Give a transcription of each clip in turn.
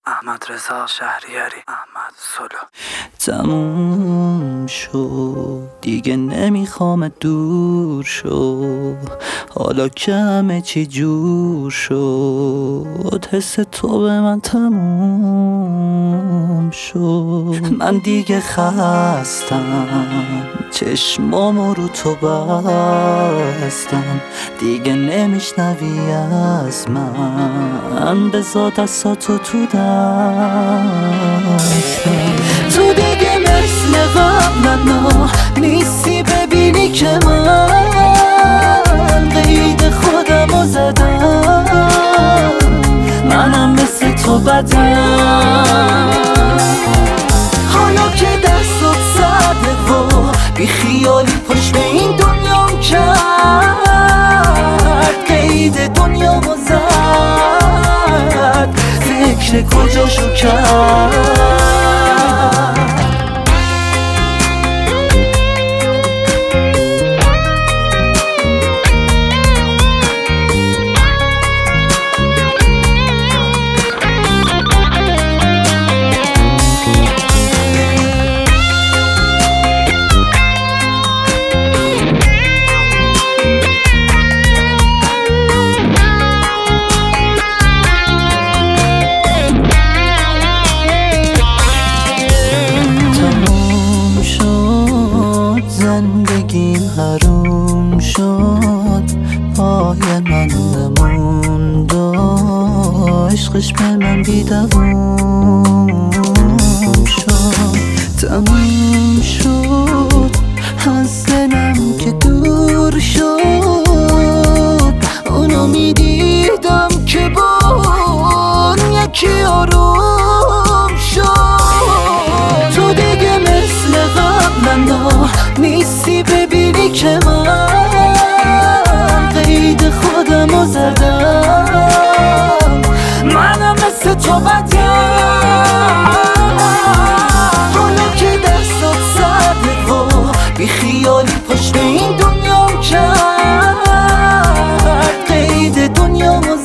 احمد رضا شهریاری، احمد سولو. تموم شد دیگه، نمیخوام دور شو، حالا که همه چی جور شد، حس تو به من تموم شد. من دیگه خستم، چشمامو رو تو بستم، دیگه نمیشنوی از من، بذار دستاتو تو دستم. تو دیگه مثل قبلنا نیستی، ببینی که من قید خودمو زدم، منم مثل تو بدم. حالا که دستات زده و بی خیالی پشت به این دنیام کرد، قید دنیامو زد، فکر کجاشو کرد. زندگیم حروم شد، پای من نموند و عشقش به من بیدوام شد. تموم شد از دلم که دور شد، اونو میدیدم که با یکی آروم شد. تو دیگه مثل قبلنا نیستی، ببینی که من قید خودمو زدم، منم مثل تو بدم. حالا که دستات زده و بی خیالی پشت به این دنیام کرد، قید دنیامو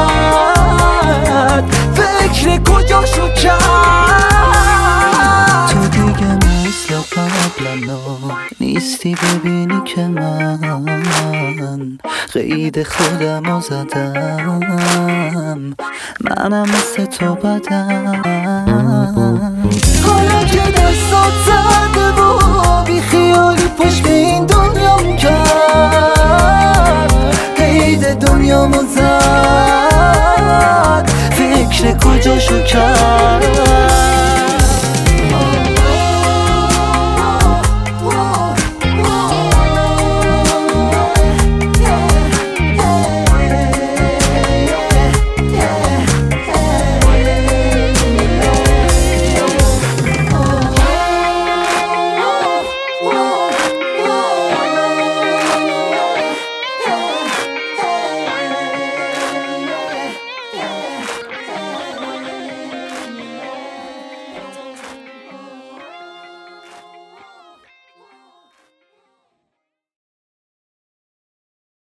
زد، فکر کجاشو کرد. تو دیگه مثل قبلنا نیستی، ببینی که من قید خودمو زدم، منم مثل تو بدم. حالا که دستات زده و بی خیالی پشت به این دنیام کرد، قید دنیامو زد، فکر کجاشو کرد.